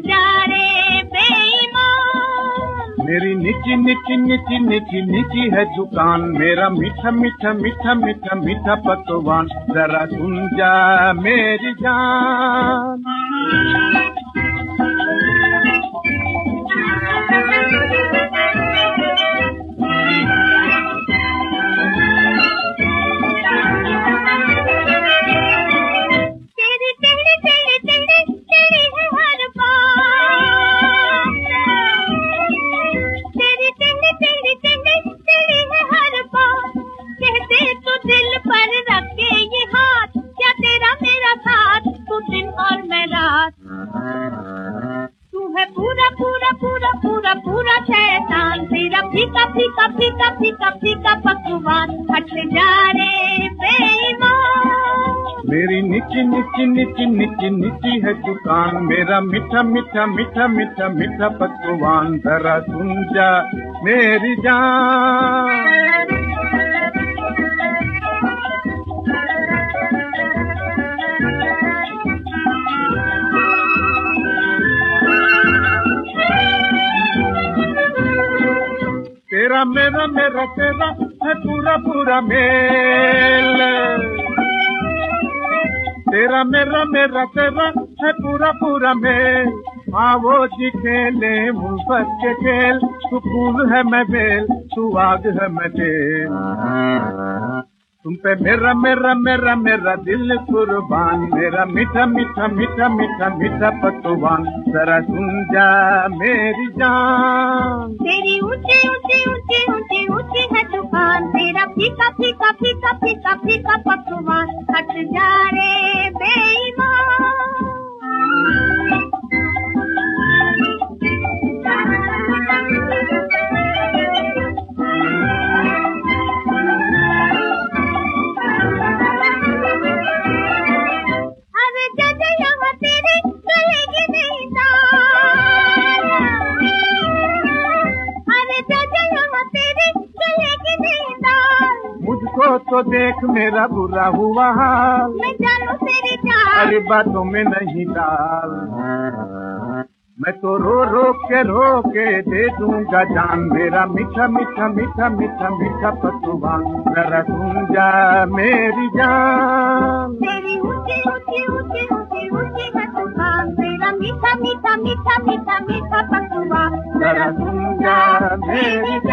जा रे बेईमान। मेरी निची निची निची निची निची है दुकान, मेरा मीठा मीठा मीठा मीठा मीठा पकवान, जरा सुन जा मेरी जान। तू है पूरा पूरा पूरा पूरा पूरा शैतान, तेरा फीका फीका फीका फीका फीका पकवान, हट जा रे बेईमान। मेरी निची निची निची निची निची है दुकान, मेरा मीठा मीठा मीठा मीठा मीठा पकवान, जरा सुन जा मेरी जान। तेरा मेरा मेरा तेरा है पूरा पूरा मेल, तेरा मेरा मेरा तेरा है पूरा पूरा मेल। आओ जी खेले मुफ्त के खेल, तू फूल है मैं बेल, तू आग है मैं तेल। तुम पे मेरा मेरा मेरा मेरा दिल कुर्बान, मेरा मीठा मीठा मीठा मीठा मीठा पकवान, जरा सुन जा मेरी जान। तेरी ऊंची ऊंची ऊंची ऊंची ऊंची है दुकान, तेरा फीका फीका फीका फीका फीका पकवान, हट जा रे बेईमान। तो देख मेरा बुरा हुआ हाल, मैं जानू तेरी चाल, अरे बातों में नहीं डाल। मैं तो रो के दे दूंगा जान, मेरा मीठा मीठा मीठा मीठा मीठा पकवान, जरा सुन जा मेरी जान। तेरी ऊंची ऊंची ऊंची ऊंची ऊंची है दुकान, तेरा मीठा मीठा मीठा मीठा मीठा पकवान, जरा सुन जा मेरी